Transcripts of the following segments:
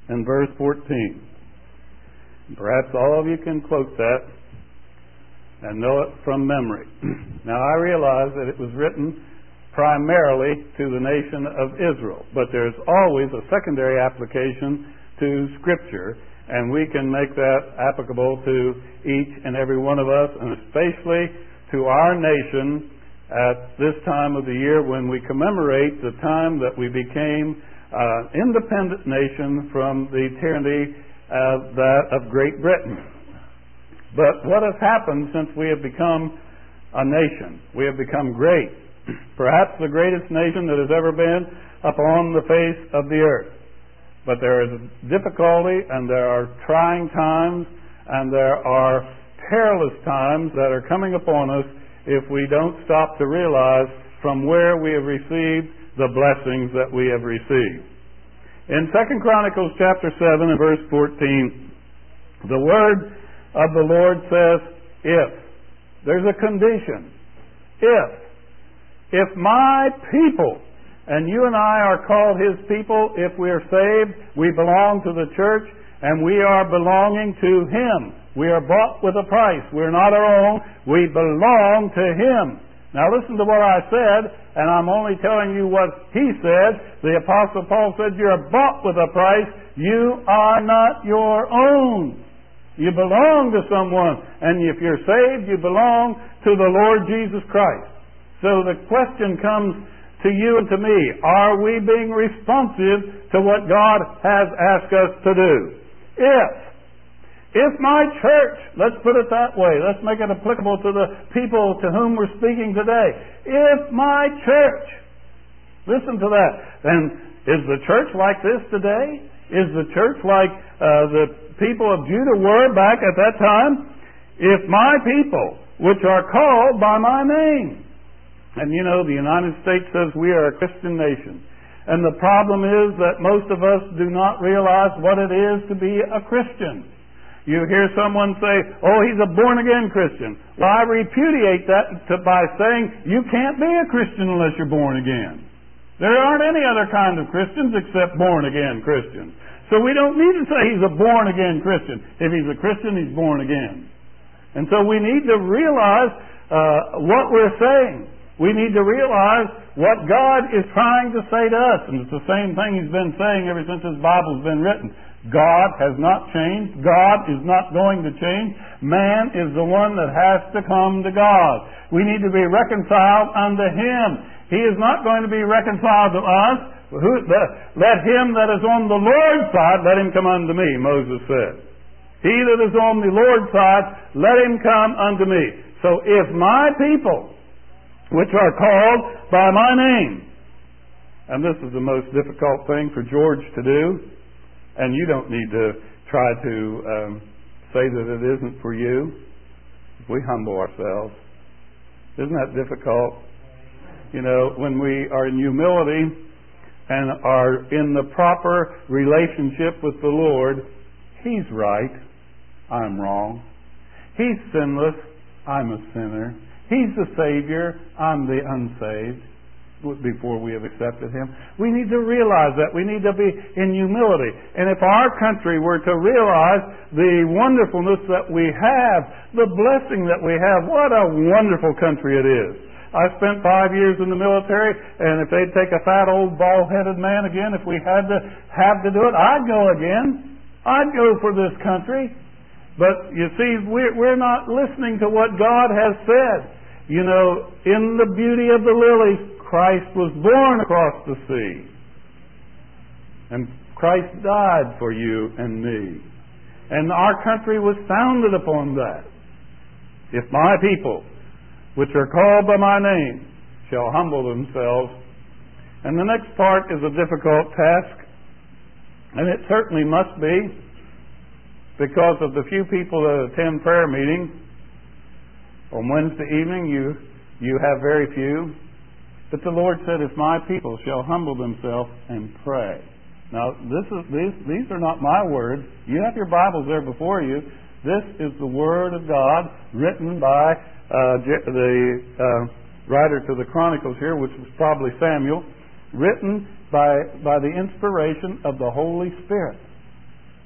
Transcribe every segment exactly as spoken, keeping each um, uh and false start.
and verse fourteen. Perhaps all of you can quote that and know it from memory. Now, I realize that it was written primarily to the nation of Israel, but there's always a secondary application to Scripture, and we can make that applicable to each and every one of us, and especially to our nation at this time of the year when we commemorate the time that we became an uh, independent nation from the tyranny of that of Great Britain. But what has happened since we have become a nation? We have become great, perhaps the greatest nation that has ever been upon the face of the earth. But there is difficulty, and there are trying times, and there are perilous times that are coming upon us if we don't stop to realize from where we have received the blessings that we have received. In Second Chronicles chapter seven and verse fourteen, the word of the Lord says, if. There's a condition. If. If my people, and you and I are called His people, if we are saved, we belong to the church, and we are belonging to Him. We are bought with a price. We're not our own. We belong to Him. Now listen to what I said, and I'm only telling you what He said. The Apostle Paul said, you're bought with a price. You are not your own. You belong to someone. And if you're saved, you belong to the Lord Jesus Christ. So the question comes to you and to me, are we being responsive to what God has asked us to do? If, if my church, let's put it that way, let's make it applicable to the people to whom we're speaking today. If my church, listen to that, then is the church like this today? Is the church like uh, the people of Judah were back at that time? If my people, which are called by my name. And you know, the United States says we are a Christian nation. And the problem is that most of us do not realize what it is to be a Christian. You hear someone say, oh, he's a born-again Christian. Well, I repudiate that to, by saying you can't be a Christian unless you're born again. There aren't any other kind of Christians except born-again Christians. So we don't need to say he's a born-again Christian. If he's a Christian, he's born again. And so we need to realize uh, what we're saying. We need to realize what God is trying to say to us. And it's the same thing He's been saying ever since His Bible's been written. God has not changed. God is not going to change. Man is the one that has to come to God. We need to be reconciled unto Him. He is not going to be reconciled to us. Who, the, let him that is on the Lord's side, let him come unto me, Moses said. He that is on the Lord's side, let him come unto me. So if my people, which are called by my name, and this is the most difficult thing for George to do, and you don't need to try to um, say that it isn't for you. If we humble ourselves, isn't that difficult? You know, when we are in humility and are in the proper relationship with the Lord, He's right, I'm wrong. He's sinless, I'm a sinner. He's the Savior, I'm the unsaved, before we have accepted Him. We need to realize that. We need to be in humility. And if our country were to realize the wonderfulness that we have, the blessing that we have, what a wonderful country it is. I spent five years in the military, and if they'd take a fat old bald-headed man again, if we had to have to do it, I'd go again. I'd go for this country. But you see, we're, we're not listening to what God has said. You know, in the beauty of the lilies, Christ was born across the sea. And Christ died for you and me. And our country was founded upon that. If my people, which are called by my name, shall humble themselves. And the next part is a difficult task. And it certainly must be, because of the few people that attend prayer meeting. On Wednesday evening, you, you have very few. But the Lord said, if my people shall humble themselves and pray. Now, this is, these, these are not my words. You have your Bibles there before you. This is the Word of God written by uh, the uh, writer to the Chronicles here, which was probably Samuel, written by, by the inspiration of the Holy Spirit.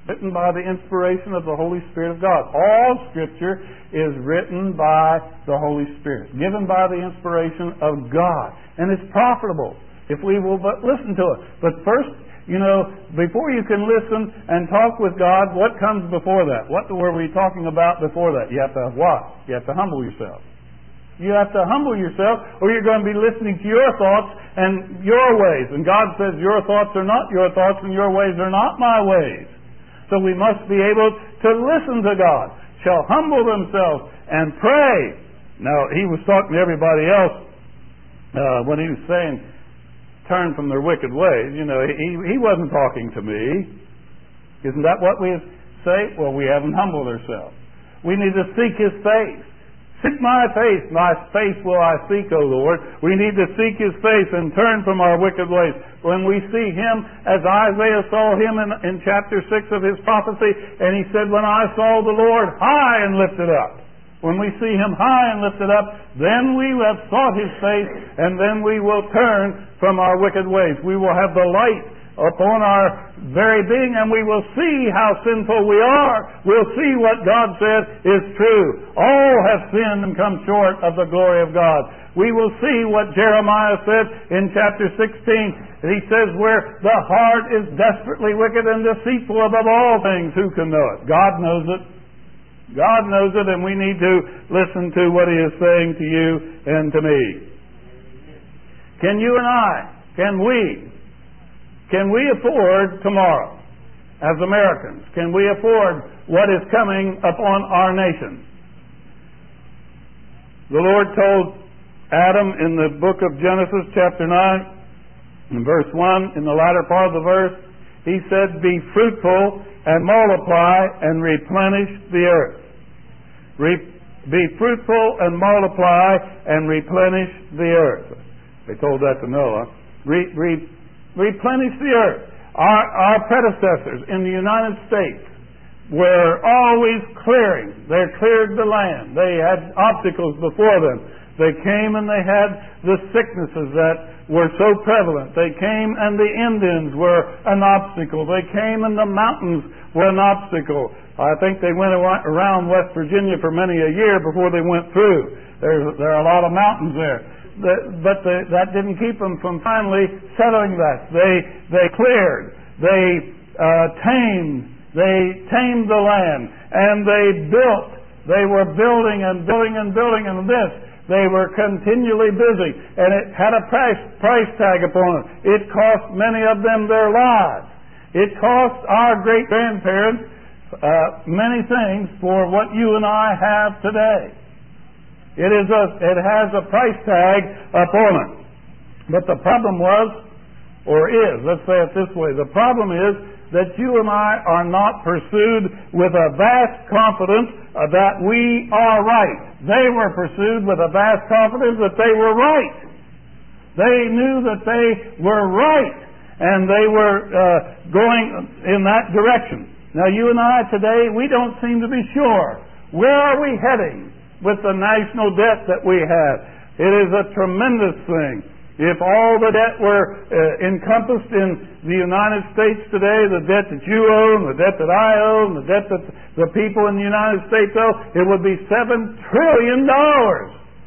written by the inspiration of the Holy Spirit of God. All Scripture is written by the Holy Spirit, given by the inspiration of God. And it's profitable if we will but listen to it. But first, you know, before you can listen and talk with God, what comes before that? What were we talking about before that? You have to what? You have to humble yourself. You have to humble yourself, or you're going to be listening to your thoughts and your ways. And God says your thoughts are not your thoughts and your ways are not my ways. So we must be able to listen to God, shall humble themselves and pray. Now, he was talking to everybody else uh, when he was saying, turn from their wicked ways. You know, he, he wasn't talking to me. Isn't that what we say? Well, we haven't humbled ourselves. We need to seek His face. Seek my face, my face will I seek, O Lord. We need to seek His face and turn from our wicked ways. When we see Him, as Isaiah saw Him in, in chapter six of his prophecy, and he said, when I saw the Lord high and lifted up. When we see Him high and lifted up, then we have sought His face, and then we will turn from our wicked ways. We will have the light upon our very being, and we will see how sinful we are. We'll see what God said is true. All have sinned and come short of the glory of God. We will see what Jeremiah said in chapter sixteen. He says, where the heart is desperately wicked and deceitful above all things, who can know it? God knows it. God knows it, and we need to listen to what He is saying to you and to me. Can you and I, can we, Can we afford tomorrow as Americans? Can we afford what is coming upon our nation? The Lord told Adam in the book of Genesis chapter nine, in verse one, in the latter part of the verse, He said, be fruitful and multiply and replenish the earth. Re- be fruitful and multiply and replenish the earth. They told that to Noah. Re- re- Replenish the earth. Our, our predecessors in the United States were always clearing. They cleared the land. They had obstacles before them. They came and they had the sicknesses that were so prevalent. They came and the Indians were an obstacle. They came and the mountains were an obstacle. I think they went around West Virginia for many a year before they went through. There's, there are a lot of mountains there. The, but the, that didn't keep them from finally settling that. They they cleared, they uh, tamed, they tamed the land, and they built. They were building and building and building, and this they were continually busy, and it had a price price tag upon it. It cost many of them their lives. It cost our great grandparents uh, many things for what you and I have today. It is a, it has a price tag upon it. But the problem was, or is, let's say it this way, the problem is that you and I are not pursued with a vast confidence that we are right. They were pursued with a vast confidence that they were right. They knew that they were right, and they were uh, going in that direction. Now you and I today, we don't seem to be sure. Where are we heading with the national debt that we have? It is a tremendous thing. If all the debt were uh, encompassed in the United States today, the debt that you owe, the debt that I owe, and the debt that the people in the United States owe, it would be seven trillion dollars.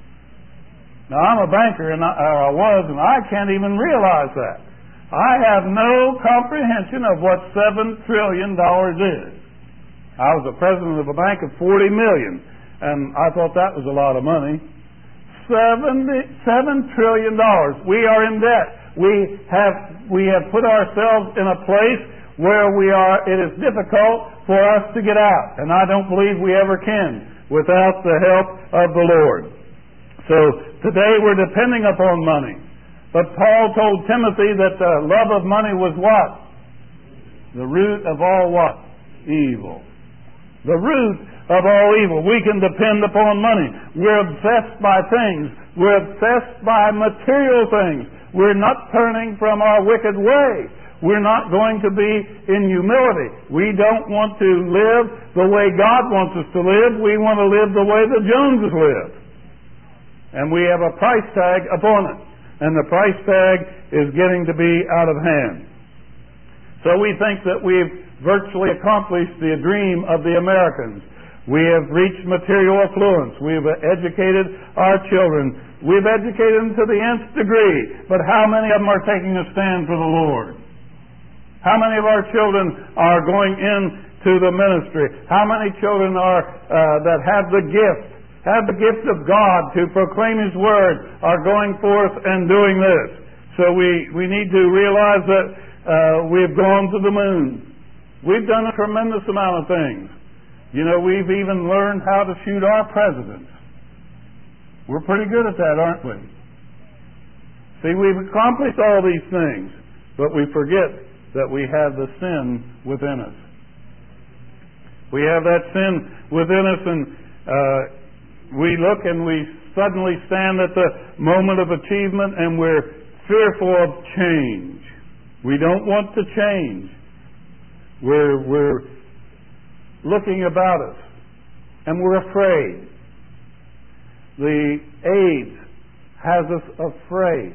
Now, I'm a banker, and I, or I was, and I can't even realize that. I have no comprehension of what seven trillion dollars is. I was the president of a bank of forty million dollars. And I thought that was a lot of money. Seven trillion dollars. We are in debt. We have we have put ourselves in a place where we are. It is difficult for us to get out, and I don't believe we ever can without the help of the Lord. So today we're depending upon money. But Paul told Timothy that the love of money was what? The root of all what? Evil. The root of all evil. We can depend upon money. We're obsessed by things. We're obsessed by material things. We're not turning from our wicked way. We're not going to be in humility. We don't want to live the way God wants us to live. We want to live the way the Joneses live. And we have a price tag upon it. And the price tag is getting to be out of hand. So we think that we've virtually accomplished the dream of the Americans. We have reached material affluence. We've educated our children. We've educated them to the nth degree. But how many of them are taking a stand for the Lord? How many of our children are going into the ministry? How many children are uh, that have the gift, have the gift of God to proclaim His Word, are going forth and doing this? So we, we need to realize that uh, we've gone to the moon. We've done a tremendous amount of things. You know, we've even learned how to shoot our presidents. We're pretty good at that, aren't we? See, we've accomplished all these things, but we forget that we have the sin within us. We have that sin within us, and uh, we look and we suddenly stand at the moment of achievement, and we're fearful of change. We don't want to change. We're, we're looking about us, and we're afraid. The AIDS has us afraid.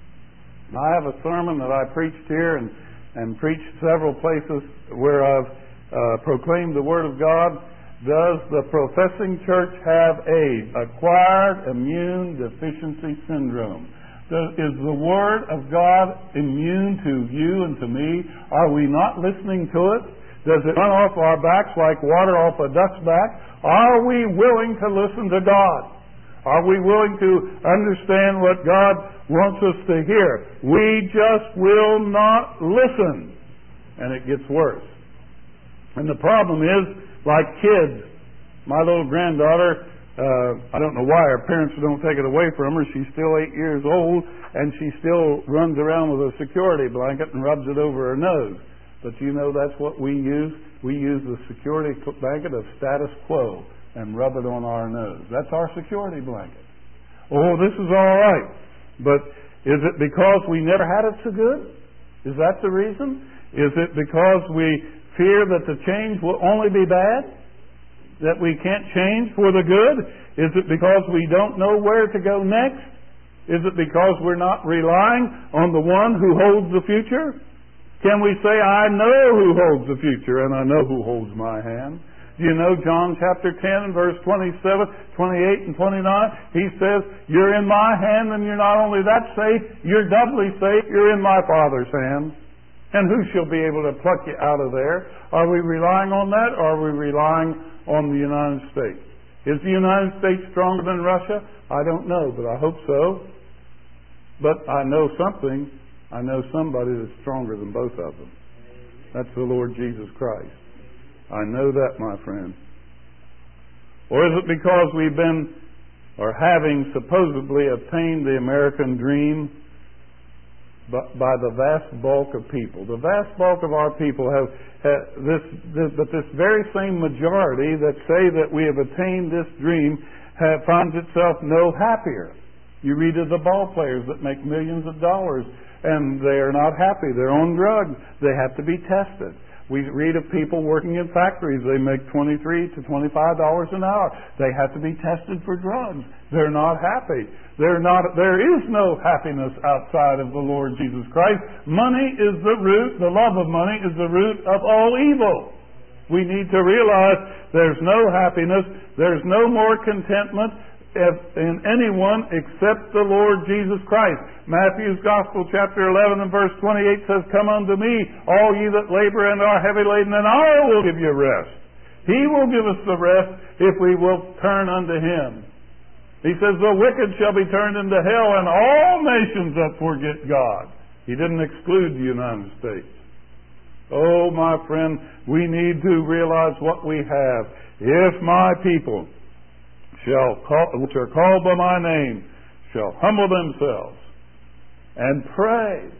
I have a sermon that I preached here and, and preached several places where I've uh, proclaimed the Word of God. Does the professing church have AIDS? Acquired Immune Deficiency Syndrome. Does, is the Word of God immune to you and to me? Are we not listening to it? Does it run off our backs like water off a duck's back? Are we willing to listen to God? Are we willing to understand what God wants us to hear? We just will not listen. And it gets worse. And the problem is, like kids, my little granddaughter, Uh, I don't know why her parents don't take it away from her. She's still eight years old, and she still runs around with a security blanket and rubs it over her nose. But you know that's what we use. We use the security blanket of status quo and rub it on our nose. That's our security blanket. Oh, this is all right. But is it because we never had it so good? Is that the reason? Is it because we fear that the change will only be bad? That we can't change for the good? Is it because we don't know where to go next? Is it because we're not relying on the one who holds the future? Can we say, I know who holds the future and I know who holds my hand? Do you know John chapter ten, verse twenty-seven, twenty-eight, and twenty-nine? He says, you're in my hand, and you're not only that safe, you're doubly safe. You're in my Father's hand. And who shall be able to pluck you out of there? Are we relying on that, or are we relying on the United States? Is the United States stronger than Russia? I don't know, but I hope so. But I know something. I know somebody that's stronger than both of them. That's the Lord Jesus Christ. I know that, my friend. Or is it because we've been, or having supposedly obtained the American dream by the vast bulk of people? The vast bulk of our people have, have this, this, but this very same majority that say that we have attained this dream have, finds itself no happier. You read of the ball players that make millions of dollars and they are not happy. They're on drugs. They have to be tested. We read of people working in factories. They make twenty-three to twenty-five dollars an hour. They have to be tested for drugs. They're not happy. They're not, there is no happiness outside of the Lord Jesus Christ. Money is the root, the love of money is the root of all evil. We need to realize there's no happiness, there's no more contentment in anyone except the Lord Jesus Christ. Matthew's Gospel, chapter eleven and verse twenty-eight says, come unto me, all ye that labor and are heavy laden, and I will give you rest. He will give us the rest if we will turn unto Him. He says, the wicked shall be turned into hell, and all nations that forget God. He didn't exclude the United States. Oh, my friend, we need to realize what we have. If my people shall call, which are called by my name, shall humble themselves and pray.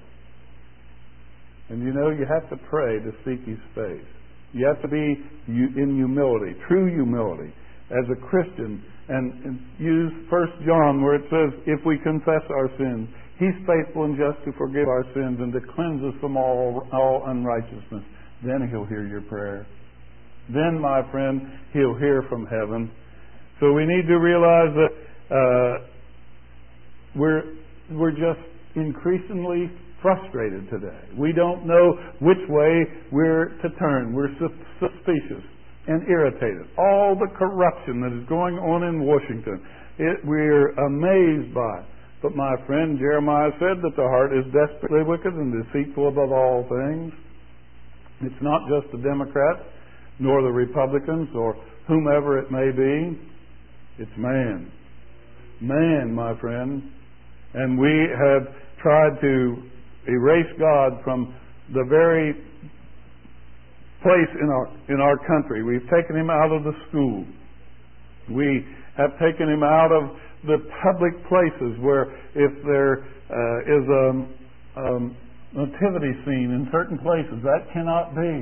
And you know, you have to pray to seek His face. You have to be in humility, true humility, as a Christian, and, and use First John where it says, if we confess our sins, He's faithful and just to forgive our sins and to cleanse us from all, all unrighteousness. Then He'll hear your prayer. Then, my friend, He'll hear from heaven. So we need to realize that uh, we're we're just increasingly frustrated today. We don't know which way we're to turn. We're suspicious and irritated. All the corruption that is going on in Washington, it, we're amazed by it. But my friend Jeremiah said that the heart is desperately wicked and deceitful above all things. It's not just the Democrats, nor the Republicans, or whomever it may be. It's man. Man, my friend. And we have tried to erase God from the very place in our in our country. We've taken him out of the school. We have taken him out of the public places where if there uh, is a um, nativity scene in certain places, that cannot be.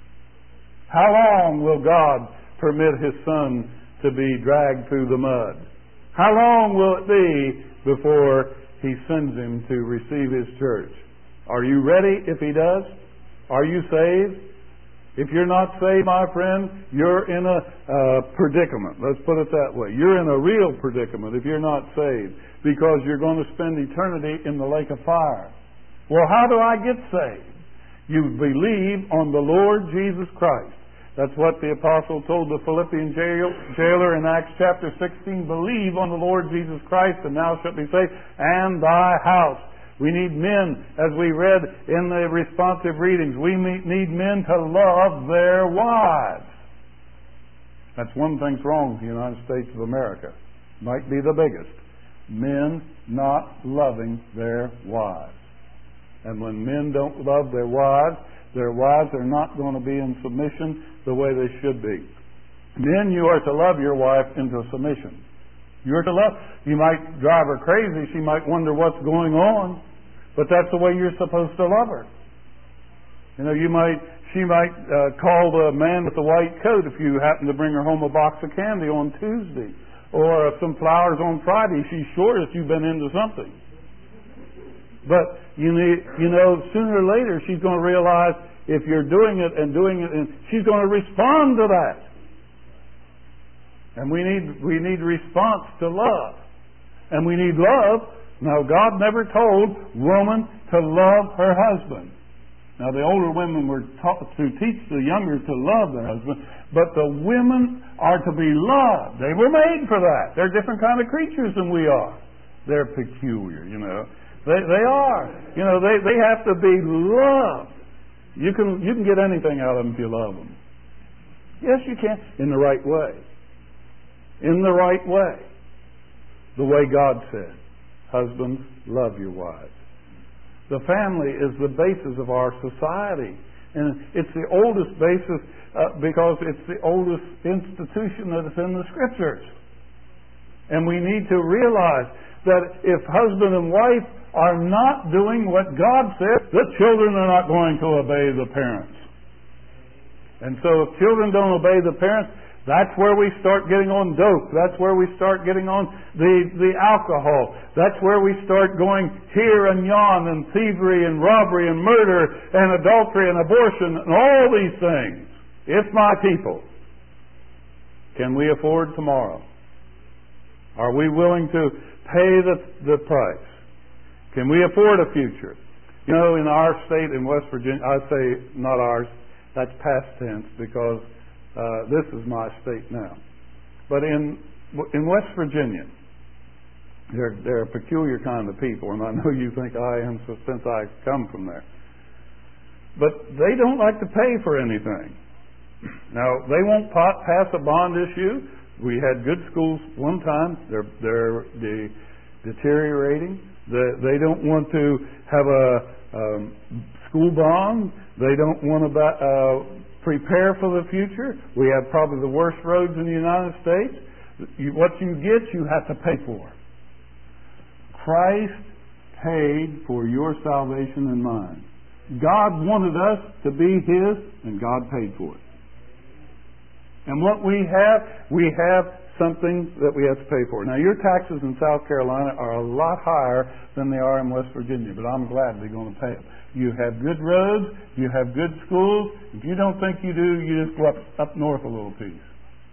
How long will God permit his son to be dragged through the mud? How long will it be before he sends him to receive his church? Are you ready if he does? Are you saved? If you're not saved, my friend, you're in a uh, predicament. Let's put it that way. You're in a real predicament if you're not saved, because you're going to spend eternity in the lake of fire. Well, how do I get saved? You believe on the Lord Jesus Christ. That's what the apostle told the Philippian jail, jailer in Acts chapter sixteen. Believe on the Lord Jesus Christ, and thou shalt be saved, and thy house. We need men, as we read in the responsive readings, we need men to love their wives. That's one thing's wrong with the United States of America. Might be the biggest. Men not loving their wives. And when men don't love their wives, their wives are not going to be in submission the way they should be. Men, you are to love your wife into submission. You're to love. You might drive her crazy. She might wonder what's going on. But that's the way you're supposed to love her. You know, you might, she might uh, call the man with the white coat if you happen to bring her home a box of candy on Tuesday. Or some flowers on Friday. She's sure that you've been into something. But, you need, you know, sooner or later she's going to realize if you're doing it and doing it, and she's going to respond to that. And we need we need response to love. And we need love. Now, God never told woman to love her husband. Now, the older women were taught to teach the younger to love their husband, but the women are to be loved. They were made for that. They're different kind of creatures than we are. They're peculiar, you know. They they are. You know, they, they have to be loved. You can you can get anything out of them if you love them. Yes, you can. In the right way. In the right way. The way God said. Husbands, love your wives. The family is the basis of our society. And it's the oldest basis uh, because it's the oldest institution that is in the Scriptures. And we need to realize that if husband and wife are not doing what God said, the children are not going to obey the parents. And so if children don't obey the parents, that's where we start getting on dope. That's where we start getting on the, the alcohol. That's where we start going here and yon and thievery and robbery and murder and adultery and abortion and all these things. If my people, can we afford tomorrow? Are we willing to pay the, the price? Can we afford a future? You know, in our state, in West Virginia, I say not ours, that's past tense because uh, this is my state now. But in in West Virginia, they're, they're a peculiar kind of people, and I know you think I am since I come from there. But they don't like to pay for anything. Now, they won't pot, pass a bond issue. We had good schools one time. They're, they're de- deteriorating. They, they don't want to have a um, school bond. They don't want to uh, prepare for the future. We have probably the worst roads in the United States. You, what you get, you have to pay for. Christ paid for your salvation and mine. God wanted us to be His, and God paid for it. And what we have, we have something that we have to pay for. Now, your taxes in South Carolina are a lot higher than they are in West Virginia, but I'm glad they're going to pay them. You have good roads, you have good schools. If you don't think you do, you just go up, up north a little piece.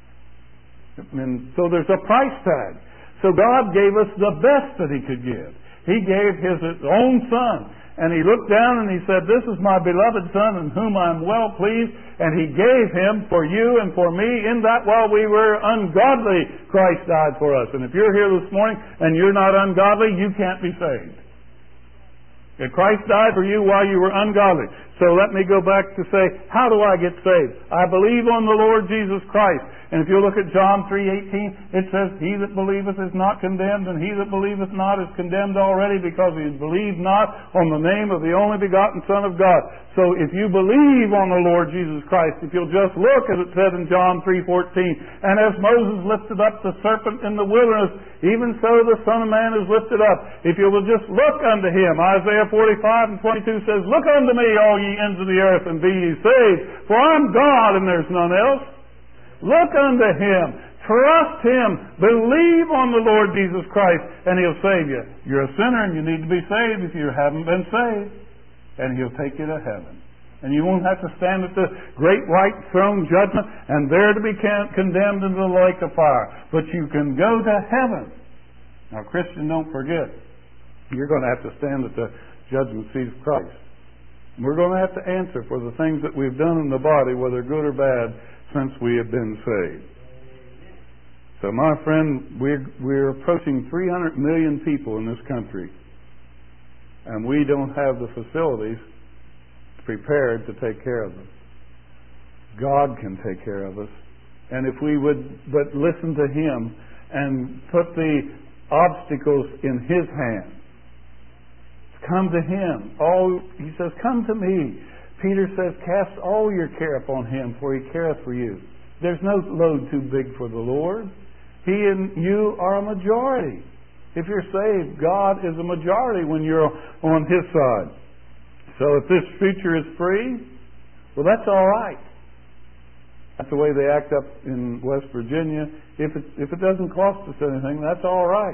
And so there's a price tag. So God gave us the best that He could give. He gave His own Son. And He looked down and He said, "This is my beloved Son in whom I am well pleased." And He gave Him for you and for me, in that while we were ungodly, Christ died for us. And if you're here this morning and you're not ungodly, you can't be saved. If Christ died for you while you were ungodly. So let me go back to say, how do I get saved? I believe on the Lord Jesus Christ. And if you look at John three eighteen, it says, "He that believeth is not condemned, and he that believeth not is condemned already, because he believed not on the name of the only begotten Son of God." So if you believe on the Lord Jesus Christ, if you'll just look, as it said in John three fourteen, "And as Moses lifted up the serpent in the wilderness, even so the Son of Man is lifted up." If you will just look unto Him. Isaiah forty-five and twenty-two says, "Look unto me, all ye ends of the earth, and be ye saved, for I'm God and there's none else." Look unto Him. Trust Him. Believe on the Lord Jesus Christ, and He'll save you. You're a sinner and you need to be saved if you haven't been saved. And He'll take you to heaven. And you won't have to stand at the great white throne judgment and there to be condemned into the lake of fire. But you can go to heaven. Now, Christian, don't forget, you're going to have to stand at the judgment seat of Christ. We're going to have to answer for the things that we've done in the body, whether good or bad, since we have been saved. So, my friend, we're, we're approaching three hundred million people in this country, and we don't have the facilities prepared to take care of them. God can take care of us. And if we would but listen to Him and put the obstacles in His hands, come to Him. All, He says, "Come to me." Peter says, "Cast all your care upon Him, for He careth for you." There's no load too big for the Lord. He and you are a majority. If you're saved, God is a majority when you're on His side. So if this future is free, well, that's all right. That's the way they act up in West Virginia. If it, if it doesn't cost us anything, that's all right.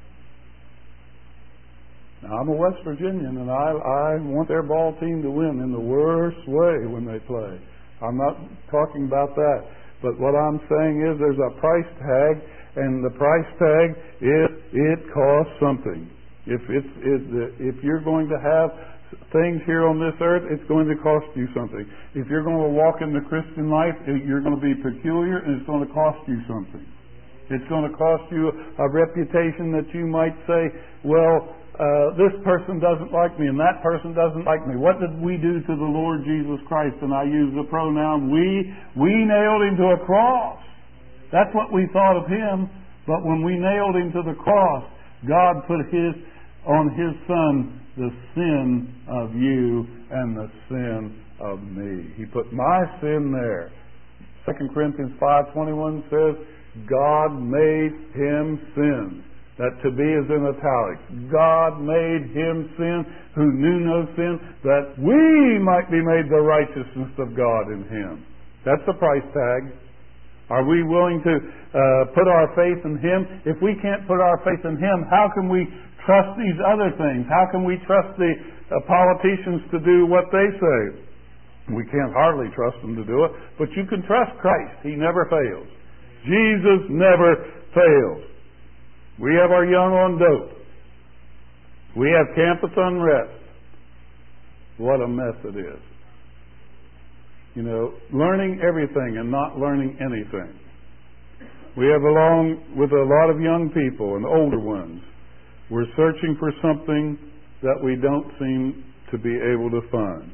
Now, I'm a West Virginian, and I, I want their ball team to win in the worst way when they play. I'm not talking about that. But what I'm saying is there's a price tag, and the price tag is it costs something. If it's it, if you're going to have things here on this earth, it's going to cost you something. If you're going to walk in the Christian life, you're going to be peculiar, and it's going to cost you something. It's going to cost you a reputation that you might say, well, Uh, this person doesn't like me and that person doesn't like me. What did we do to the Lord Jesus Christ? And I use the pronoun we. We nailed Him to a cross. That's what we thought of Him. But when we nailed Him to the cross, God put His on His Son the sin of you and the sin of me. He put my sin there. Second Corinthians five twenty-one says, God made Him sin. That to be is in italics. God made Him sin who knew no sin, that we might be made the righteousness of God in Him. That's the price tag. Are we willing to uh, put our faith in Him? If we can't put our faith in Him, how can we trust these other things? How can we trust the uh, politicians to do what they say? We can't hardly trust them to do it, but you can trust Christ. He never fails. Jesus never fails. We have our young on dope. We have campus unrest. What a mess it is. You know, learning everything and not learning anything. We have, along with a lot of young people and older ones, we're searching for something that we don't seem to be able to find.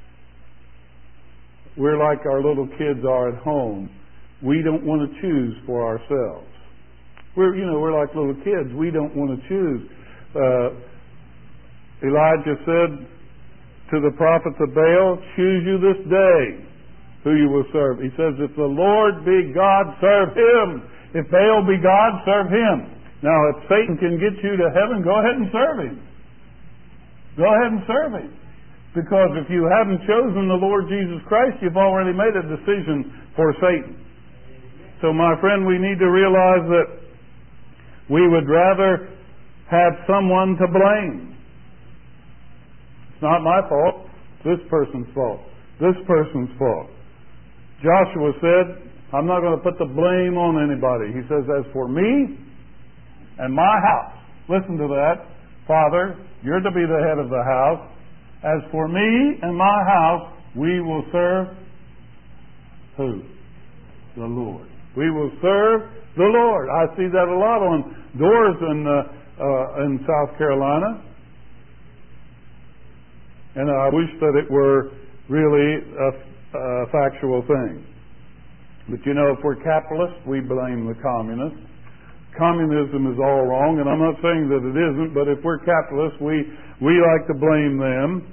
We're like our little kids are at home. We don't want to choose for ourselves. We're, you know, we're like little kids. We don't want to choose. Uh, Elijah said to the prophets of Baal, "Choose you this day who you will serve." He says, if the Lord be God, serve Him. If Baal be God, serve Him. Now, if Satan can get you to heaven, go ahead and serve him. Go ahead and serve him. Because if you haven't chosen the Lord Jesus Christ, you've already made a decision for Satan. So, my friend, we need to realize that we would rather have someone to blame. It's not my fault. It's this person's fault. This person's fault. Joshua said, I'm not going to put the blame on anybody. He says, as for me and my house, listen to that, Father, you're to be the head of the house. As for me and my house, we will serve who? The Lord. We will serve the Lord. I see that a lot on doors in, uh, uh, in South Carolina. And I wish that it were really a, a factual thing. But you know, if we're capitalists, we blame the communists. Communism is all wrong, and I'm not saying that it isn't, but if we're capitalists, we, we like to blame them.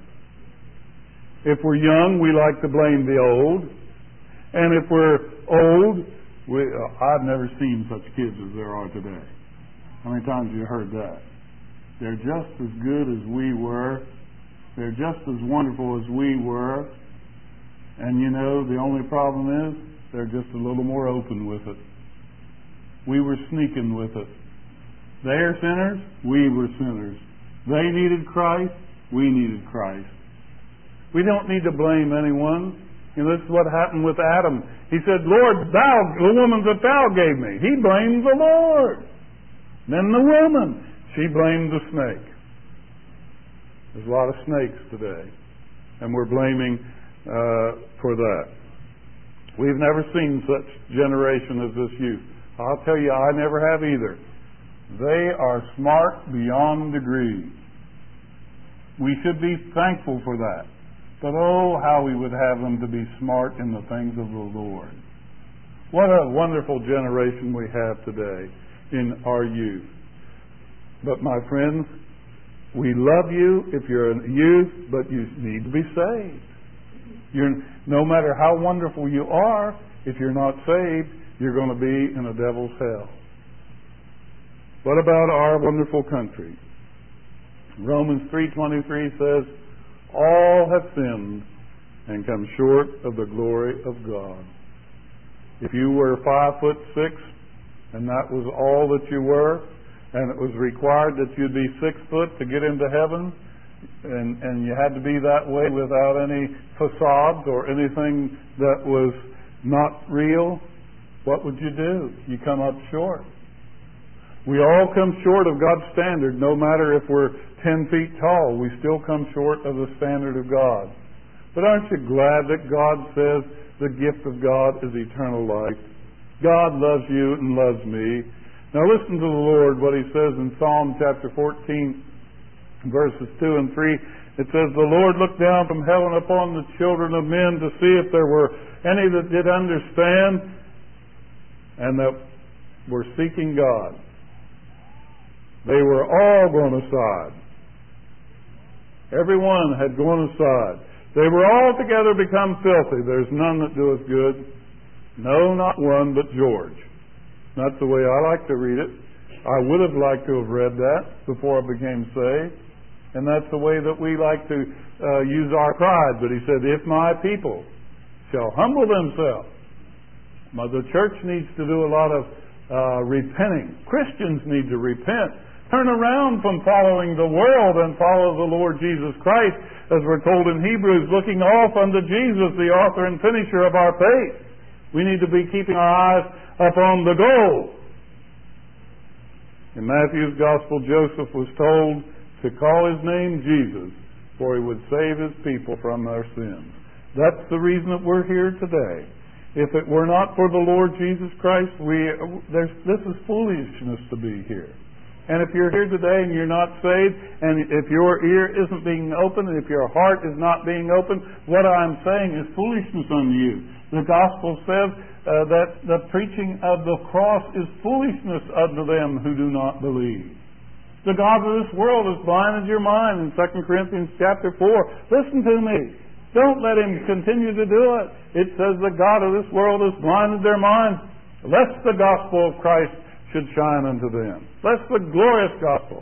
If we're young, we like to blame the old. And if we're old, we, uh, I've never seen such kids as there are today. How many times have you heard that? They're just as good as we were. They're just as wonderful as we were. And you know, the only problem is, they're just a little more open with it. We were sneaking with it. They're sinners, we were sinners. They needed Christ, we needed Christ. We don't need to blame anyone. You know, this is what happened with Adam. He said, Lord, thou, the woman that thou gave me. He blamed the Lord. Then the woman, she blamed the snake. There's a lot of snakes today, and we're blaming uh, for that. We've never seen such generation as this youth. I'll tell you, I never have either. They are smart beyond degree. We should be thankful for that. But oh, how we would have them to be smart in the things of the Lord. What a wonderful generation we have today in our youth. But my friends, we love you if you're a youth, but you need to be saved. You're, no matter how wonderful you are, if you're not saved, you're going to be in a devil's hell. What about our wonderful country? Romans three twenty-three says, all have sinned and come short of the glory of God. If you were five foot six and that was all that you were, and it was required that you'd be six foot to get into heaven, and, and you had to be that way without any facades or anything that was not real, what would you do? You come up short. We all come short of God's standard. No matter if we're ten feet tall, we still come short of the standard of God. But aren't you glad that God says the gift of God is eternal life? God loves you and loves me. Now listen to the Lord, what He says in Psalm chapter fourteen, verses two and three. It says, the Lord looked down from heaven upon the children of men to see if there were any that did understand and that were seeking God. They were all gone aside. Everyone had gone aside. They were all together become filthy. There's none that doeth good. No, not one but George. That's the way I like to read it. I would have liked to have read that before I became saved. And that's the way that we like to uh, use our pride. But he said, if my people shall humble themselves. Now, the church needs to do a lot of uh, repenting. Christians need to repent. Turn around from following the world and follow the Lord Jesus Christ, as we're told in Hebrews, looking off unto Jesus, the author and finisher of our faith. We need to be keeping our eyes upon the goal. In Matthew's Gospel, Joseph was told to call his name Jesus, for he would save his people from their sins. That's the reason that we're here today. If it were not for the Lord Jesus Christ, we there's, this is foolishness to be here. And if you're here today and you're not saved, and if your ear isn't being open, and if your heart is not being open, what I'm saying is foolishness unto you. The Gospel says uh, that the preaching of the cross is foolishness unto them who do not believe. The God of this world has blinded your mind in Second Corinthians chapter four. Listen to me. Don't let him continue to do it. It says the God of this world has blinded their minds, lest the gospel of Christ should shine unto them. Lest the glorious gospel.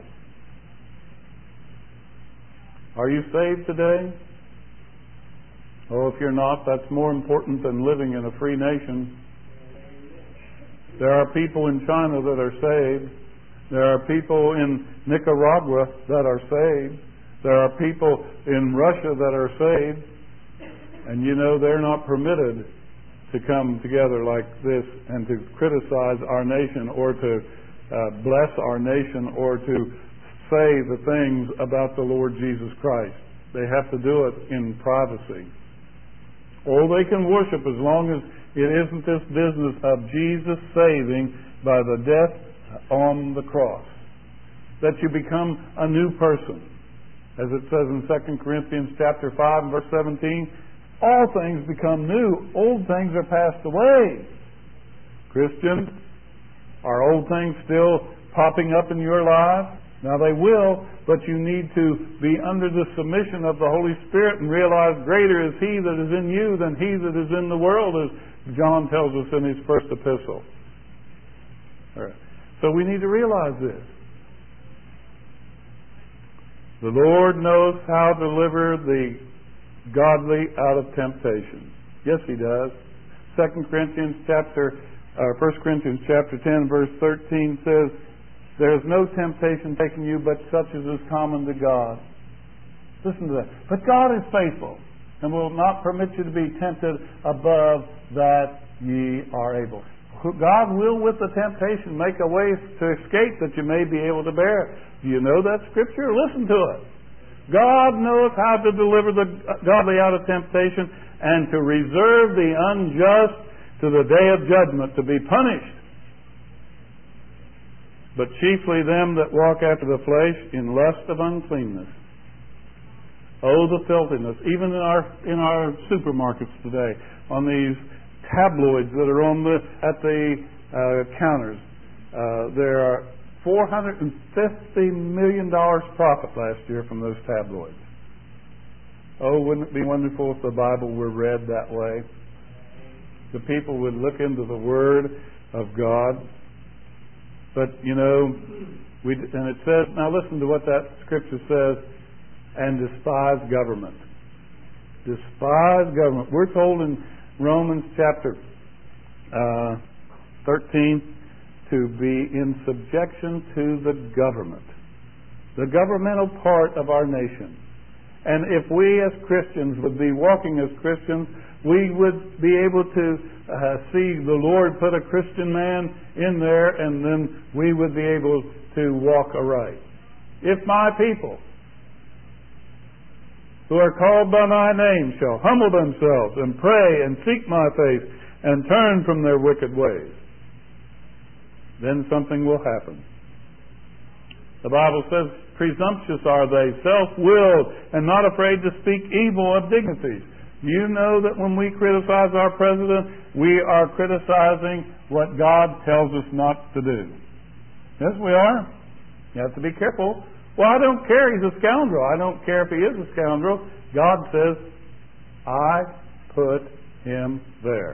Are you saved today? Oh, if you're not, that's more important than living in a free nation. There are people in China that are saved. There are people in Nicaragua that are saved. There are people in Russia that are saved. And you know, they're not permitted to come together like this and to criticize our nation or to uh, bless our nation or to say the things about the Lord Jesus Christ. They have to do it in privacy. Or they can worship as long as it isn't this business of Jesus saving by the death on the cross. That you become a new person. As it says in Second Corinthians chapter five and verse seventeen, all things become new. Old things are passed away. Christians, are old things still popping up in your life? Now they will, but you need to be under the submission of the Holy Spirit and realize greater is He that is in you than he that is in the world, as John tells us in his first epistle. All right. So we need to realize this. The Lord knows how to deliver the godly out of temptation. Yes, He does. Second Corinthians chapter, uh, First Corinthians chapter ten, verse thirteen says, "There is no temptation taken you, but such as is common to God." Listen to that. But God is faithful, and will not permit you to be tempted above that ye are able. God will, with the temptation, make a way to escape that you may be able to bear it. Do you know that Scripture? Listen to it. God knows how to deliver the godly out of temptation and to reserve the unjust to the day of judgment, to be punished. But chiefly them that walk after the flesh in lust of uncleanness. Oh, the filthiness. Even in our in our supermarkets today, on these tabloids that are on the at the uh, counters, uh, there are four hundred fifty million dollars profit last year from those tabloids. Oh, wouldn't it be wonderful if the Bible were read that way? The people would look into the Word of God. But, you know, we, and it says, now listen to what that Scripture says, and despise government. Despise government. We're told in Romans chapter uh, thirteen to be in subjection to the government, the governmental part of our nation. And if we as Christians would be walking as Christians, we would be able to uh, see the Lord put a Christian man in there, and then we would be able to walk aright. If my people, who are called by my name, shall humble themselves and pray and seek my face and turn from their wicked ways, then something will happen. The Bible says, presumptuous are they, self-willed, and not afraid to speak evil of dignities. You know that when we criticize our president, we are criticizing what God tells us not to do. Yes, we are. You have to be careful. Well, I don't care, he's a scoundrel. I don't care if he is a scoundrel. God says, I put him there.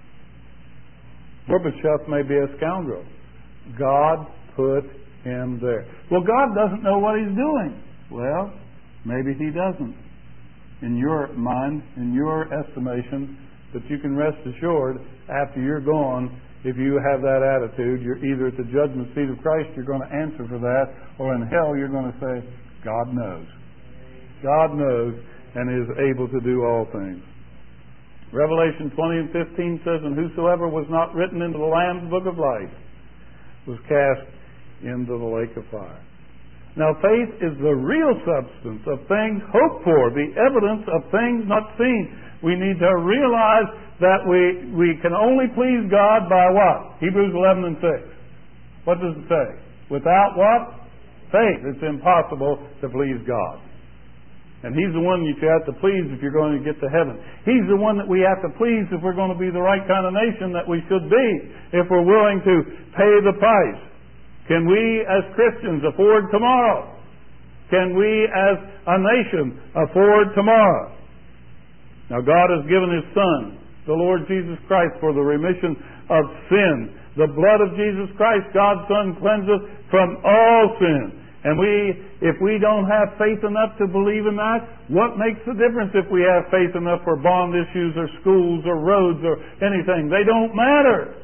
Gorbachev may be a scoundrel. God put him there. Well, God doesn't know what he's doing. Well, maybe he doesn't. In your mind, in your estimation, but you can rest assured, after you're gone, if you have that attitude, you're either at the judgment seat of Christ, you're going to answer for that, or in hell, you're going to say, God knows. God knows and is able to do all things. Revelation twenty and fifteen says, "And whosoever was not written into the Lamb's book of life was cast into the lake of fire." Now, faith is the real substance of things hoped for, the evidence of things not seen. We need to realize that we, we can only please God by what? Hebrews eleven and six. What does it say? Without what? Faith. It's impossible to please God. And He's the one that you have to please if you're going to get to heaven. He's the one that we have to please if we're going to be the right kind of nation that we should be, if we're willing to pay the price. Can we as Christians afford tomorrow? Can we as a nation afford tomorrow? Now God has given His Son, the Lord Jesus Christ, for the remission of sin. The blood of Jesus Christ, God's Son, cleanses from all sin. And we, if we don't have faith enough to believe in that, what makes the difference if we have faith enough for bond issues or schools or roads or anything? They don't matter.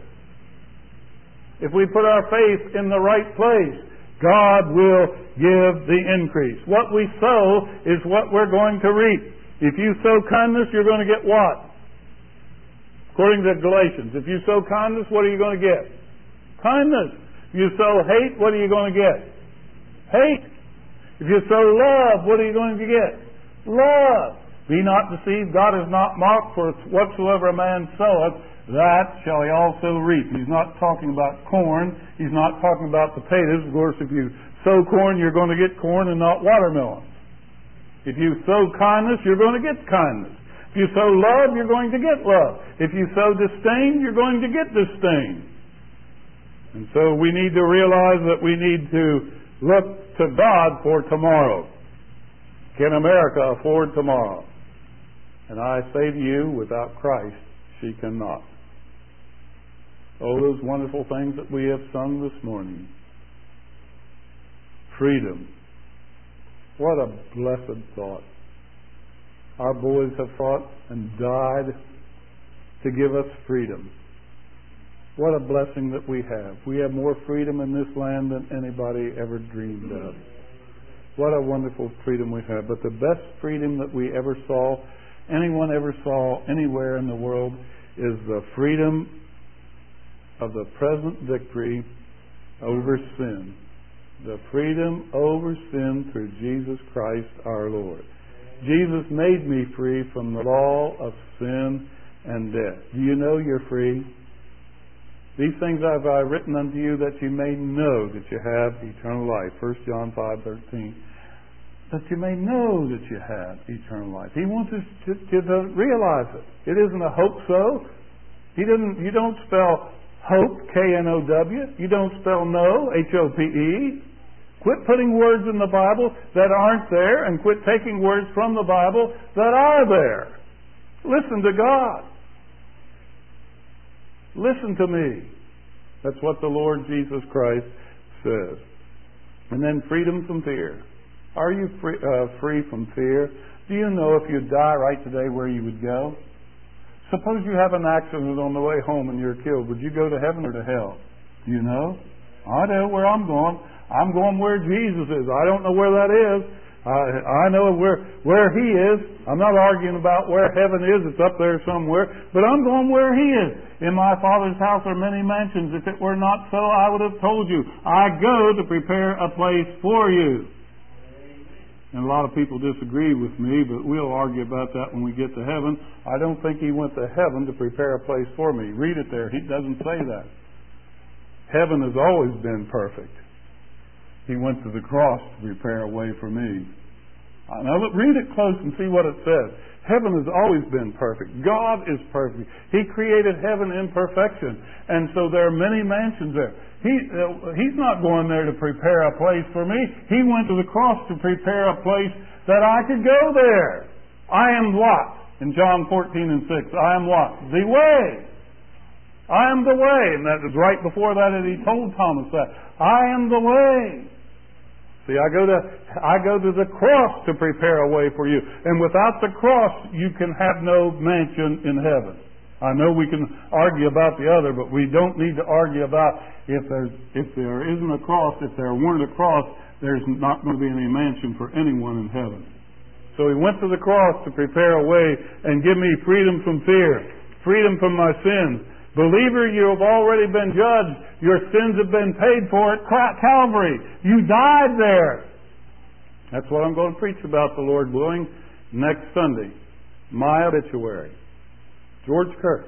If we put our faith in the right place, God will give the increase. What we sow is what we're going to reap. If you sow kindness, you're going to get what? According to Galatians, if you sow kindness, what are you going to get? Kindness. If you sow hate, what are you going to get? Hate. If you sow love, what are you going to get? Love. Be not deceived, God is not mocked, for whatsoever a man soweth, that shall he also reap. He's not talking about corn. He's not talking about potatoes. Of course, if you sow corn, you're going to get corn and not watermelons. If you sow kindness, you're going to get kindness. If you sow love, you're going to get love. If you sow disdain, you're going to get disdain. And so we need to realize that we need to look to God for tomorrow. Can America afford tomorrow? And I say to you, without Christ, she cannot. Oh, those wonderful things that we have sung this morning. Freedom. What a blessed thought. Our boys have fought and died to give us freedom. What a blessing that we have. We have more freedom in this land than anybody ever dreamed of. What a wonderful freedom we have. But the best freedom that we ever saw, anyone ever saw anywhere in the world, is the freedom of the present victory over sin. The freedom over sin through Jesus Christ our Lord. Jesus made me free from the law of sin and death. Do you know you're free? These things have I written unto you that you may know that you have eternal life. First John five thirteen. That you may know that you have eternal life. He wants us to, to, to realize it. It isn't a hope so. He didn't. You don't spell hope, K N O W. You don't spell know, H O P E. Quit putting words in the Bible that aren't there, and quit taking words from the Bible that are there. Listen to God. Listen to me. That's what the Lord Jesus Christ says. And then freedom from fear. Are you free, uh, free from fear? Do you know if you die right today where you would go? Suppose you have an accident on the way home and you're killed. Would you go to heaven or to hell? Do you know? I know where I'm going. I'm going where Jesus is. I don't know where that is. I, I know where where He is. I'm not arguing about where heaven is. It's up there somewhere. But I'm going where He is. In my Father's house are many mansions. If it were not so, I would have told you. I go to prepare a place for you. And a lot of people disagree with me, but we'll argue about that when we get to heaven. I don't think He went to heaven to prepare a place for me. Read it there. He doesn't say that. Heaven has always been perfect. He went to the cross to prepare a way for me. Now read it close and see what it says. Heaven has always been perfect. God is perfect. He created heaven in perfection. And so there are many mansions there. He, uh, he's not going there to prepare a place for me. He went to the cross to prepare a place that I could go there. I am what? In John fourteen and six, I am what? The way. I am the way. And that was right before that that He told Thomas that. I am the way. See, I go to I go to the cross to prepare a way for you. And without the cross, you can have no mansion in heaven. I know we can argue about the other, but we don't need to argue about if there's if there isn't a cross, if there weren't a cross, there's not going to be any mansion for anyone in heaven. So He went to the cross to prepare a way and give me freedom from fear, freedom from my sins. Believer, you have already been judged. Your sins have been paid for at Calvary. You died there. That's what I'm going to preach about, the Lord willing, next Sunday. My obituary. George Kirk.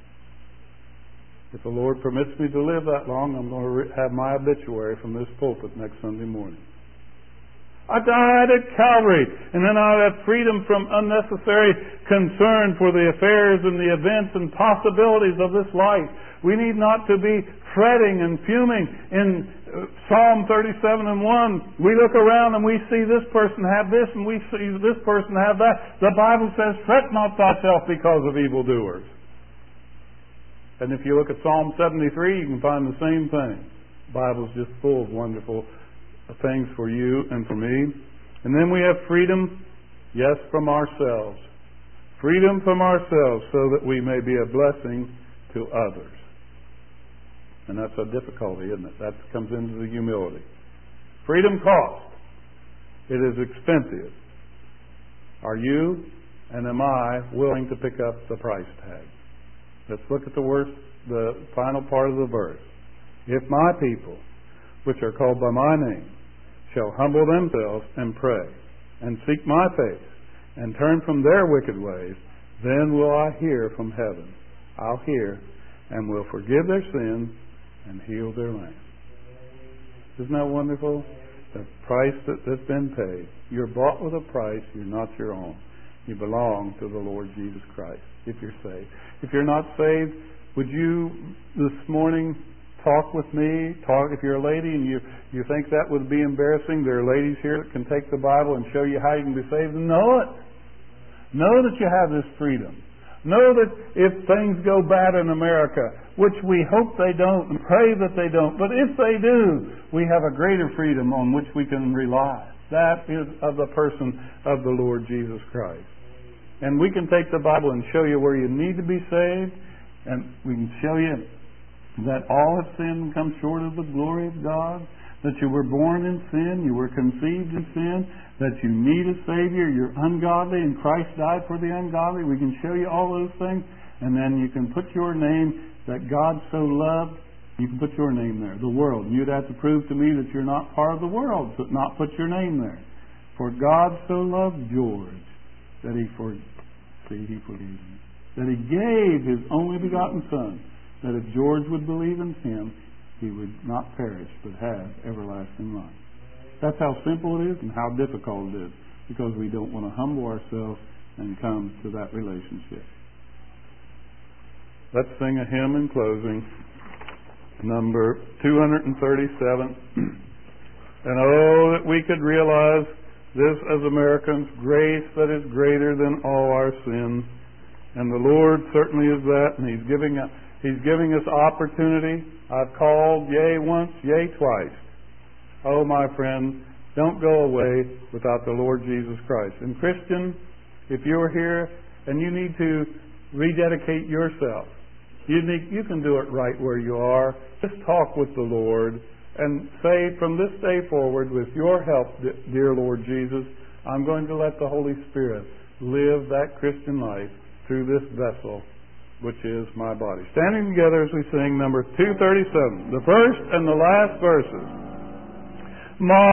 If the Lord permits me to live that long, I'm going to have my obituary from this pulpit next Sunday morning. I died at Calvary, and then I have freedom from unnecessary concern for the affairs and the events and possibilities of this life. We need not to be fretting and fuming. In Psalm thirty-seven and one, we look around and we see this person have this and we see this person have that. The Bible says, fret not thyself because of evildoers. And if you look at Psalm seventy-three, you can find the same thing. The Bible's just full of wonderful things for you and for me. And then we have freedom, yes, from ourselves. Freedom from ourselves so that we may be a blessing to others. And that's a difficulty, isn't it? That comes into the humility. Freedom costs. It is expensive. Are you and am I willing to pick up the price tag? Let's look at the worst, the final part of the verse. If my people, which are called by my name, shall humble themselves and pray, and seek my face, and turn from their wicked ways, then will I hear from heaven. I'll hear, and will forgive their sins, and heal their land. Isn't that wonderful? The price that, that's been paid. You're bought with a price. You're not your own. You belong to the Lord Jesus Christ, if you're saved. If you're not saved, would you this morning talk with me? Talk if you're a lady and you, you think that would be embarrassing. There are ladies here that can take the Bible and show you how you can be saved. Know it. Know that you have this freedom. Know that if things go bad in America, which we hope they don't and pray that they don't, but if they do, we have a greater freedom on which we can rely. That is of the person of the Lord Jesus Christ. And we can take the Bible and show you where you need to be saved, and we can show you that all have sinned and come short of the glory of God, that you were born in sin, you were conceived in sin, that you need a Savior, you're ungodly, and Christ died for the ungodly. We can show you all those things, and then you can put your name, that God so loved, you can put your name there, the world. And you'd have to prove to me that you're not part of the world, but not put your name there. For God so loved George, that he for see, he forgave him, that he gave his only begotten Son, that if George would believe in him, he would not perish, but have everlasting life. That's how simple it is and how difficult it is, because we don't want to humble ourselves and come to that relationship. Let's sing a hymn in closing, number two thirty-seven. And oh, that we could realize this as Americans, grace that is greater than all our sins. And the Lord certainly is that, and He's giving us, He's giving us opportunity. I've called, yea once, yea twice. Oh, my friend, don't go away without the Lord Jesus Christ. And Christian, if you're here and you need to rededicate yourself, you need, you can do it right where you are. Just talk with the Lord and say, from this day forward, with your help, dear Lord Jesus, I'm going to let the Holy Spirit live that Christian life through this vessel, which is my body. Standing together as we sing number two thirty-seven, the first and the last verses. My